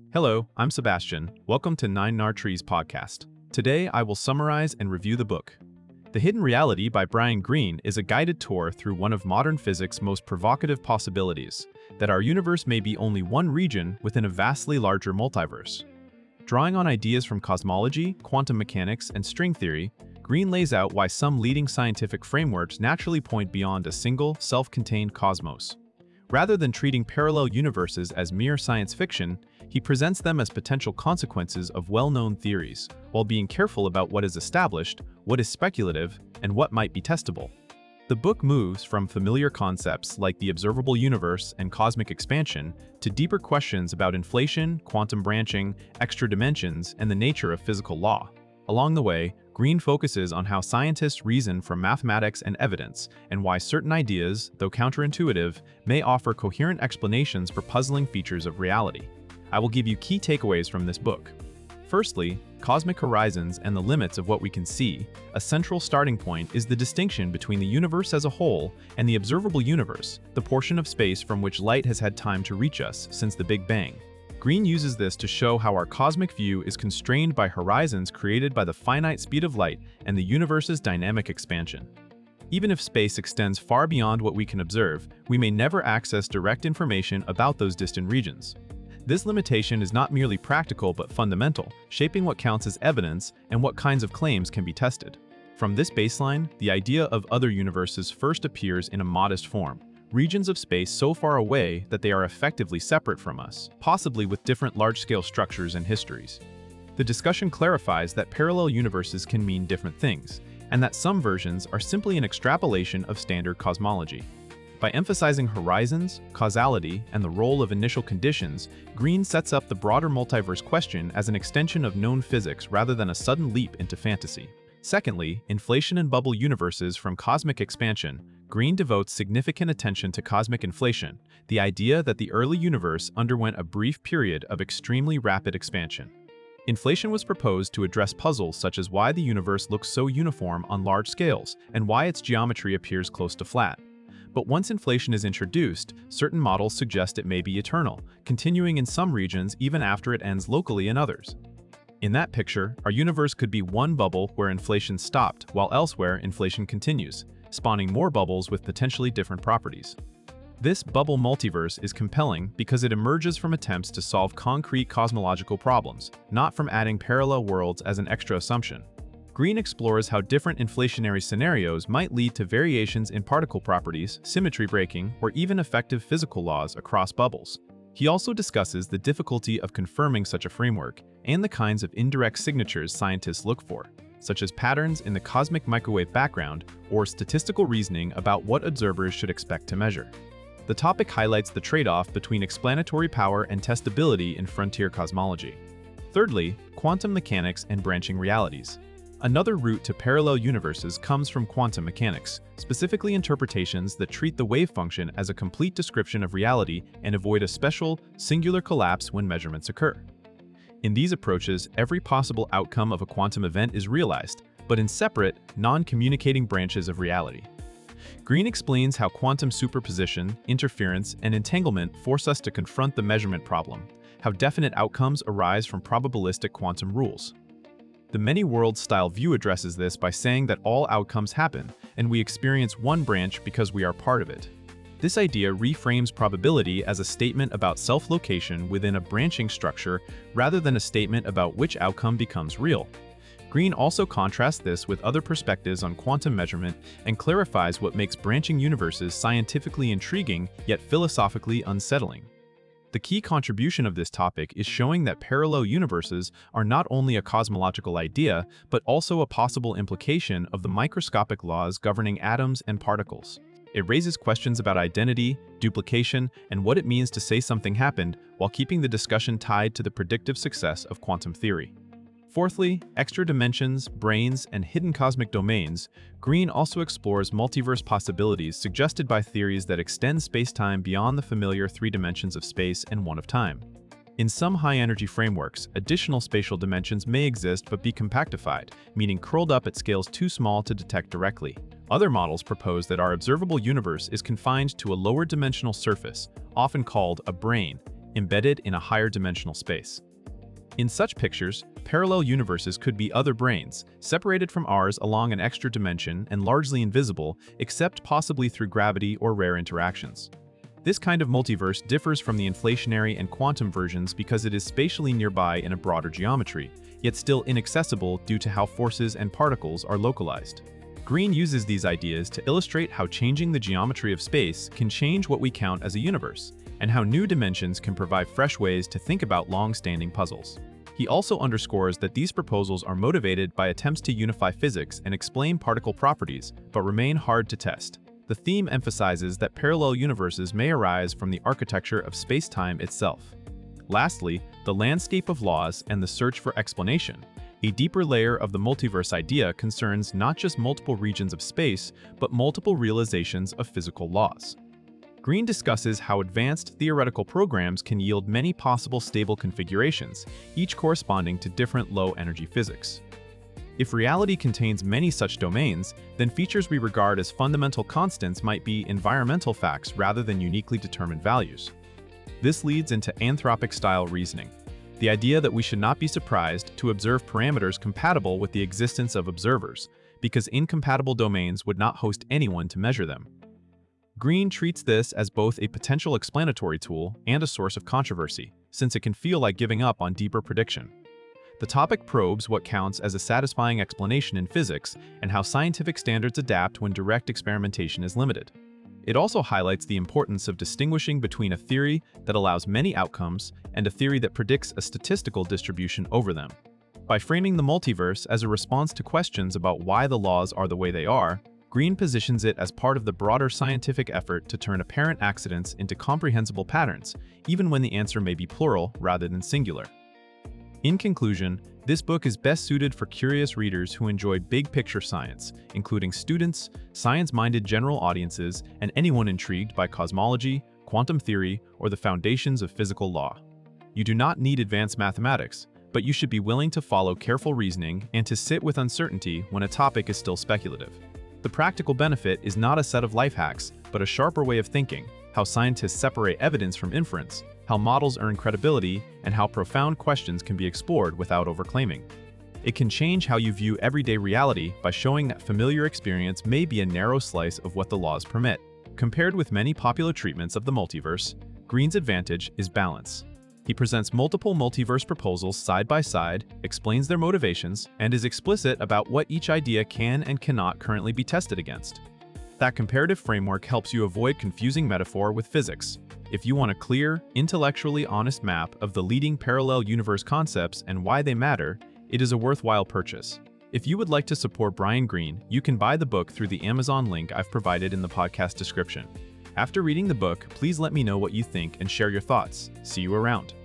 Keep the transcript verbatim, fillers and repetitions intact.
Hello, I'm Sebastian. Welcome to Nine Nar Trees podcast. Today, I will summarize and review the book. The Hidden Reality by Brian Greene is a guided tour through one of modern physics' most provocative possibilities, that our universe may be only one region within a vastly larger multiverse. Drawing on ideas from cosmology, quantum mechanics, and string theory, Greene lays out why some leading scientific frameworks naturally point beyond a single, self-contained cosmos. Rather than treating parallel universes as mere science fiction, he presents them as potential consequences of well-known theories, while being careful about what is established, what is speculative, and what might be testable. The book moves from familiar concepts like the observable universe and cosmic expansion to deeper questions about inflation, quantum branching, extra dimensions, and the nature of physical law. Along the way, Greene focuses on how scientists reason from mathematics and evidence, and why certain ideas, though counterintuitive, may offer coherent explanations for puzzling features of reality. I will give you key takeaways from this book. Firstly, cosmic horizons and the limits of what we can see. A central starting point is the distinction between the universe as a whole and the observable universe, the portion of space from which light has had time to reach us since the Big Bang. Greene uses this to show how our cosmic view is constrained by horizons created by the finite speed of light and the universe's dynamic expansion. Even if space extends far beyond what we can observe, we may never access direct information about those distant regions. This limitation is not merely practical but fundamental, shaping what counts as evidence and what kinds of claims can be tested. From this baseline, the idea of other universes first appears in a modest form. Regions of space so far away that they are effectively separate from us, possibly with different large-scale structures and histories. The discussion clarifies that parallel universes can mean different things, and that some versions are simply an extrapolation of standard cosmology. By emphasizing horizons, causality, and the role of initial conditions, Greene sets up the broader multiverse question as an extension of known physics rather than a sudden leap into fantasy. Secondly, inflation and bubble universes from cosmic expansion. Greene devotes significant attention to cosmic inflation, the idea that the early universe underwent a brief period of extremely rapid expansion. Inflation was proposed to address puzzles such as why the universe looks so uniform on large scales and why its geometry appears close to flat. But once inflation is introduced, certain models suggest it may be eternal, continuing in some regions even after it ends locally in others. In that picture, our universe could be one bubble where inflation stopped, while elsewhere inflation continues, spawning more bubbles with potentially different properties. This bubble multiverse is compelling because it emerges from attempts to solve concrete cosmological problems, not from adding parallel worlds as an extra assumption. Greene explores how different inflationary scenarios might lead to variations in particle properties, symmetry breaking, or even effective physical laws across bubbles. He also discusses the difficulty of confirming such a framework and the kinds of indirect signatures scientists look for, such as patterns in the cosmic microwave background or statistical reasoning about what observers should expect to measure. The topic highlights the trade-off between explanatory power and testability in frontier cosmology. Thirdly, quantum mechanics and branching realities. Another route to parallel universes comes from quantum mechanics, specifically interpretations that treat the wave function as a complete description of reality and avoid a special, singular collapse when measurements occur. In these approaches, every possible outcome of a quantum event is realized, but in separate, non-communicating branches of reality. Greene explains how quantum superposition, interference, and entanglement force us to confront the measurement problem, how definite outcomes arise from probabilistic quantum rules. The many-worlds-style view addresses this by saying that all outcomes happen, and we experience one branch because we are part of it. This idea reframes probability as a statement about self-location within a branching structure rather than a statement about which outcome becomes real. Greene also contrasts this with other perspectives on quantum measurement and clarifies what makes branching universes scientifically intriguing yet philosophically unsettling. The key contribution of this topic is showing that parallel universes are not only a cosmological idea, but also a possible implication of the microscopic laws governing atoms and particles. It raises questions about identity, duplication, and what it means to say something happened while keeping the discussion tied to the predictive success of quantum theory. Fourthly, extra dimensions, brains, and hidden cosmic domains. Greene also explores multiverse possibilities suggested by theories that extend space-time beyond the familiar three dimensions of space and one of time. In some high-energy frameworks, additional spatial dimensions may exist but be compactified, meaning curled up at scales too small to detect directly. Other models propose that our observable universe is confined to a lower dimensional surface, often called a brane, embedded in a higher dimensional space. In such pictures, parallel universes could be other branes, separated from ours along an extra dimension and largely invisible, except possibly through gravity or rare interactions. This kind of multiverse differs from the inflationary and quantum versions because it is spatially nearby in a broader geometry, yet still inaccessible due to how forces and particles are localized. Green uses these ideas to illustrate how changing the geometry of space can change what we count as a universe, and how new dimensions can provide fresh ways to think about long-standing puzzles. He also underscores that these proposals are motivated by attempts to unify physics and explain particle properties, but remain hard to test. The theme emphasizes that parallel universes may arise from the architecture of space-time itself. Lastly, the landscape of laws and the search for explanation. A deeper layer of the multiverse idea concerns not just multiple regions of space, but multiple realizations of physical laws. Green discusses how advanced theoretical programs can yield many possible stable configurations, each corresponding to different low-energy physics. If reality contains many such domains, then features we regard as fundamental constants might be environmental facts rather than uniquely determined values. This leads into anthropic-style reasoning, the idea that we should not be surprised to observe parameters compatible with the existence of observers, because incompatible domains would not host anyone to measure them. Green treats this as both a potential explanatory tool and a source of controversy, since it can feel like giving up on deeper prediction. The topic probes what counts as a satisfying explanation in physics and how scientific standards adapt when direct experimentation is limited. It also highlights the importance of distinguishing between a theory that allows many outcomes and a theory that predicts a statistical distribution over them. By framing the multiverse as a response to questions about why the laws are the way they are, Green positions it as part of the broader scientific effort to turn apparent accidents into comprehensible patterns, even when the answer may be plural rather than singular. In conclusion, this book is best suited for curious readers who enjoy big-picture science, including students, science-minded general audiences, and anyone intrigued by cosmology, quantum theory, or the foundations of physical law. You do not need advanced mathematics, but you should be willing to follow careful reasoning and to sit with uncertainty when a topic is still speculative. The practical benefit is not a set of life hacks, but a sharper way of thinking, how scientists separate evidence from inference, how models earn credibility, and how profound questions can be explored without overclaiming. It can change how you view everyday reality by showing that familiar experience may be a narrow slice of what the laws permit. Compared with many popular treatments of the multiverse, Green's advantage is balance. He presents multiple multiverse proposals side by side, explains their motivations, and is explicit about what each idea can and cannot currently be tested against. That comparative framework helps you avoid confusing metaphor with physics. If you want a clear, intellectually honest map of the leading parallel universe concepts and why they matter, it is a worthwhile purchase. If you would like to support Brian Greene, you can buy the book through the Amazon link I've provided in the podcast description. After reading the book, please let me know what you think and share your thoughts. See you around.